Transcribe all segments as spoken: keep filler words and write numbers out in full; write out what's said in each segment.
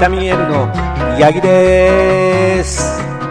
タミン L の八木です。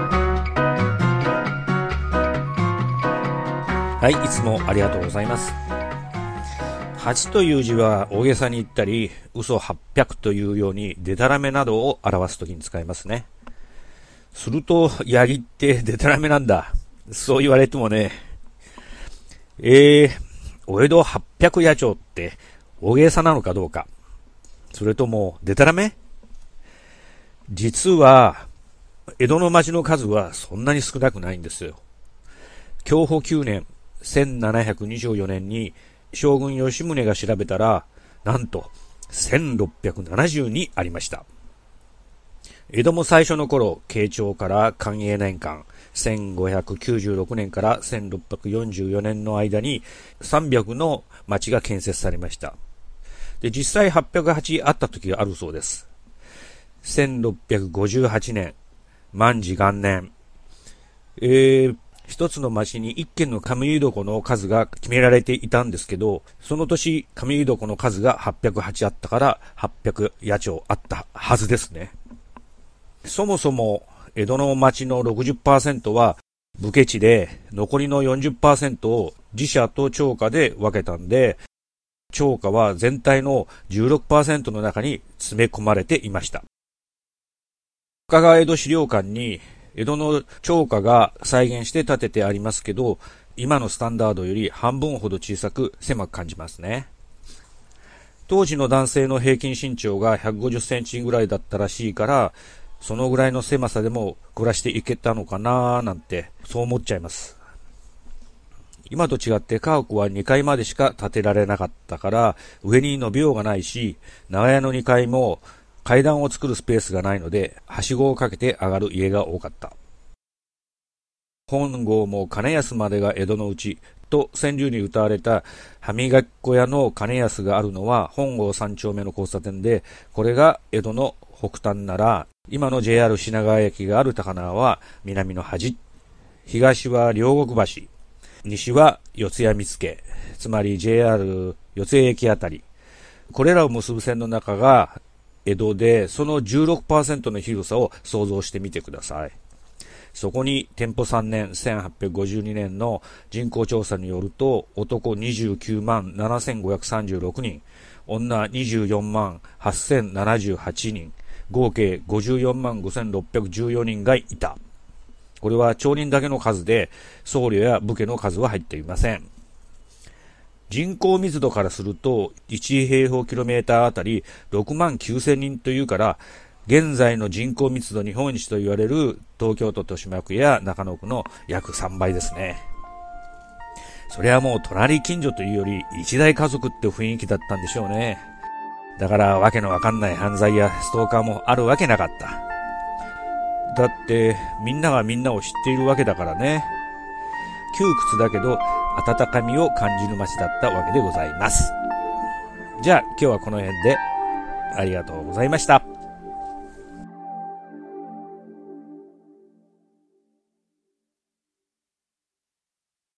はい、いつもありがとうございます。はちという字は大げさに言ったり、嘘はっぴゃくというようにデタラメなどを表すときに使いますね。すると、八木ってデタラメなんだ。そう言われてもね。えー、お江戸はっぴゃく野鳥って大げさなのかどうか。それともデタラメ？実は、江戸の町の数はそんなに少なくないんですよ。享保きゅうねん、せんななひゃくにじゅうよねんに将軍吉宗が調べたら、なんとせんろっぴゃくななじゅうにありました。江戸も最初の頃、慶長から寛永年間、せんごひゃくきゅうじゅうろくねんからせんろっぴゃくよんじゅうよねんの間にさんびゃくの町が建設されました。で、実際はっぴゃくはちあった時があるそうです。せんろっぴゃくごじゅうはちねん、万治元年、えー、一つの町に一軒の上湯床の数が決められていたんですけど、その年上湯床の数がはっぴゃくはちあったからはっぴゃく野鳥あったはずですね。そもそも江戸の町の ろくじゅっパーセント は武家地で、残りの よんじゅっパーセント を寺社と町家で分けたんで、町家は全体の じゅうろくパーセント の中に詰め込まれていました。深川江戸資料館に江戸の町家が再現して建ててありますけど、今のスタンダードより半分ほど小さく狭く感じますね。当時の男性の平均身長がひゃくごじゅっセンチぐらいだったらしいから、そのぐらいの狭さでも暮らしていけたのかなーなんて、そう思っちゃいます。今と違って家屋はにかいまでしか建てられなかったから、上に伸びようがないし、長屋のにかいも階段を作るスペースがないので、はしごをかけて上がる家が多かった。本郷も金安までが江戸のうちと川柳に歌われた歯磨き粉屋の金安があるのは本郷三丁目の交差点で、これが江戸の北端なら、今の ジェイアール 品川駅がある高輪は南の端、東は両国橋、西は四谷見附、つまり ジェイアール 四谷駅あたり。これらを結ぶ線の中が江戸で、その じゅうろくパーセント の広さを想像してみてください。そこに天保さんねんせんはっぴゃくごじゅうにねんの人口調査によると、男にじゅうきゅうまんななせんごひゃくさんじゅうろくにん、女にじゅうよんまんはっせんななじゅうはちにん、合計ごじゅうよんまんごせんろっぴゃくじゅうよにんがいた。これは町人だけの数で、僧侶や武家の数は入っていません。人口密度からするといち平方キロメーターあたりろくまんきゅうせんにんというから、現在の人口密度日本一と言われる東京都豊島区や中野区の約さんばいですね。それはもう隣近所というより一大家族って雰囲気だったんでしょうね。だからわけのわかんない犯罪やストーカーもあるわけなかった。だってみんながみんなを知っているわけだからね。窮屈だけど温かみを感じる街だったわけでございます。じゃあ今日はこの辺でありがとうございました。